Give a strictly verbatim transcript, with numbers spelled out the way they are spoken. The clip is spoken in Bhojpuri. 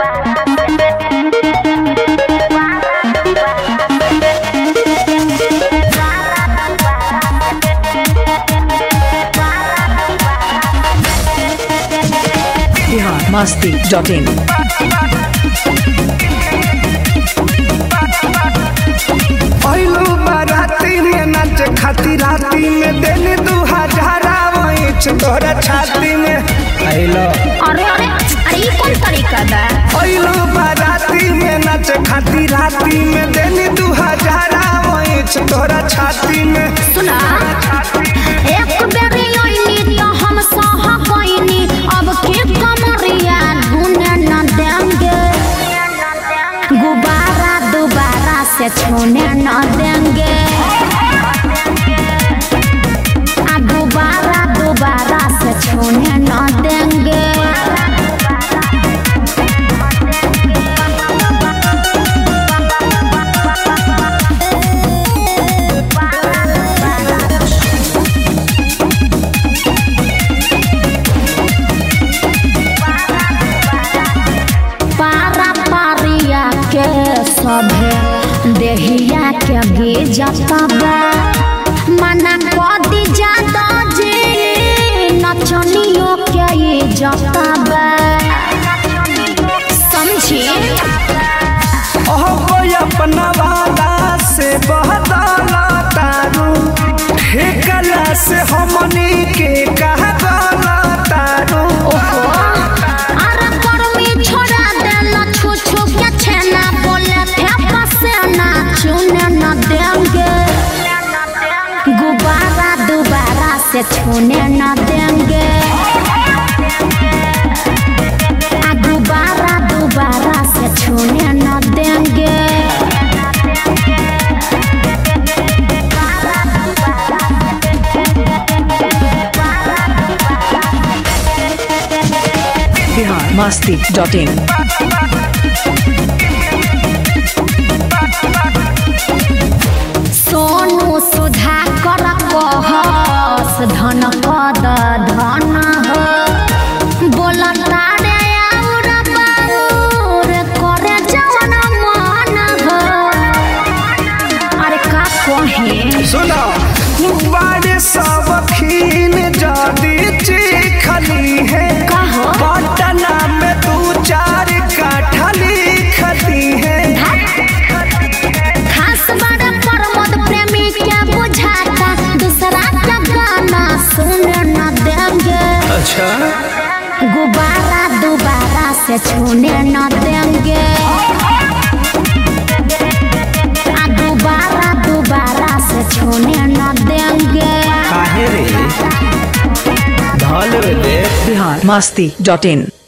बिहार मस्ती डॉट इन। पहलू बाराती में नाच खाती राती में देने दू हजारा वही तोरा छाती में आइलो। अरे अरे अरे ये कौन तरीका बा? पहलू बाराती में नाच खाती राती में देने दू हजारा वही तोरा छाती में। सुना एक बेरी आईनी तो हम सह गईनी, अब के कमरिया ढूंढे न देंगे, गुब्बारा दोबारा से छूने न देंगे, आ गुब्बारा दोबारा से छूने न देंगे। पारा पारिया के सभे देहिया के गिजता बा, मना कर दी जादा जी नचनियों के इज्जत बा, समझी? ओहो अपना वाला से बहताला तारू, ठेकला से हमनी के कहा गाला तारू। ओहो अरे गर्मी छोड़ा देला छू छू के छेना, बोले फेंका से ना चुने न देंगे, गुब्बारा दोबारा से छूने न देंगे, आ गुब्बारा दोबारा से छूने न देंगे। Bihar Masti dot in. सोनू सुधा कर कहस धन पद धन हो, बोलता रे और बाउर करे जवन मन हो। अरे का कहे सुनो बारे सब खीन जादी चिखली है, कहो पटना में दू चार काठा लिखती है। खास बड़ा प्रमोद प्रेमी क्या बुझाता, दूसरा का गाना सुने न देंगे, अच्छा गुब्बारा दोबारा से छूने न देंगे, आ दोबारा दोबारा से छूने न देंगे। काहे रे धल रे। बिहार मस्ती डॉट इन।